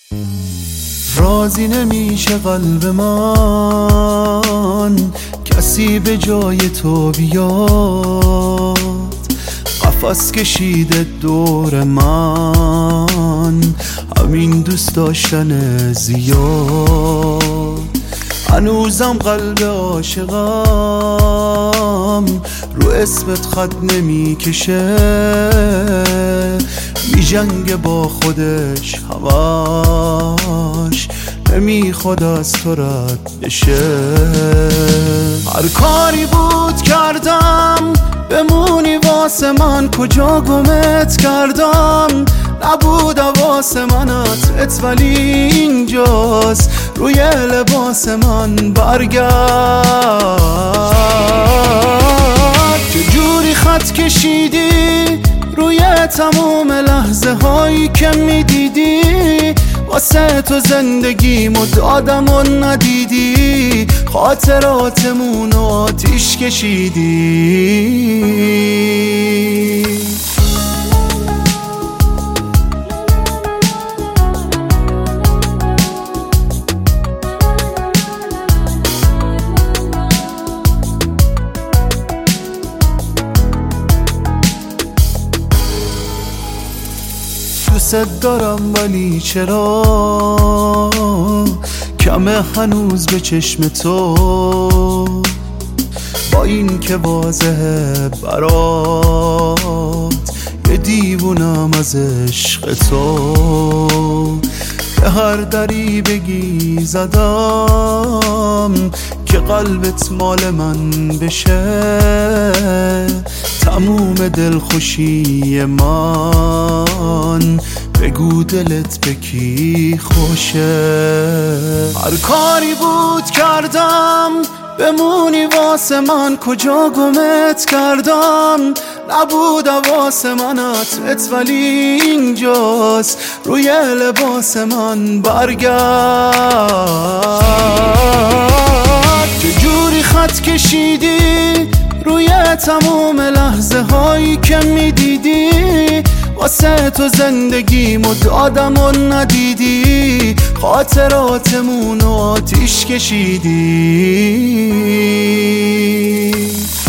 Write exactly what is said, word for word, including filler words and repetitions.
راضی نمیشه قلب من کسی به جای تو بیاد، قفس کشیده دور من همین دوست داشتن زیاد. هنوزم قلب عاشقم رو اسمت خط نمیکشه، میجنگه با خودش همش، نمیخواد از تو رد بشه. هر کاری بود کردم بمونی واسه من، کجا گمت کردم نبود حواس منت ات، ولی اینجاست روی لباس من برگرد. چجوری خط کشیدی روی تموم لحظه هایی که میدیدی، واسه تو زندگیمو دادم و ندیدی، خاطراتمون رو آتیش کشیدی. دوست دارم ولی چرا کمه هنوز به چشم تو، با این که واضحه برات یه دیوونم از عشق تو. به هر دری بگی زدم که قلبت مال من بشه، تموم دلخوشی من بگو دلت به کی خوشه. هر کاری بود کردم بمونی واسه من، کجا گمت کردم نبود حواس منت ات، ولی اینجاست روی لباس من برگرد. چجوری خط کشیدی روی تموم لحظه هایی که میدیدی، واسه تو زندگیمو دادم و ندیدی، خاطراتمون رو آتیش کشیدی.